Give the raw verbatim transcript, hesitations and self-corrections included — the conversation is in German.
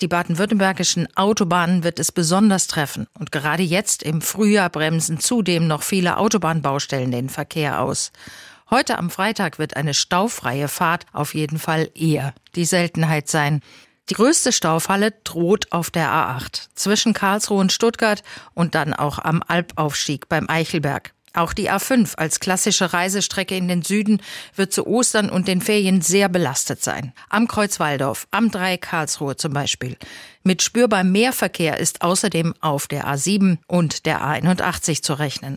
Die baden-württembergischen Autobahnen wird es besonders treffen. Und gerade jetzt im Frühjahr bremsen zudem noch viele Autobahnbaustellen den Verkehr aus. Heute am Freitag wird eine staufreie Fahrt auf jeden Fall eher die Seltenheit sein. Die größte Staufalle droht auf der A acht zwischen Karlsruhe und Stuttgart und dann auch am Alpaufstieg beim Eichelberg. Auch die A fünf als klassische Reisestrecke in den Süden wird zu Ostern und den Ferien sehr belastet sein. Am Kreuz Walldorf, am Dreieck Karlsruhe zum Beispiel. Mit spürbar mehr Verkehr ist außerdem auf der A sieben und der A einundachtzig zu rechnen.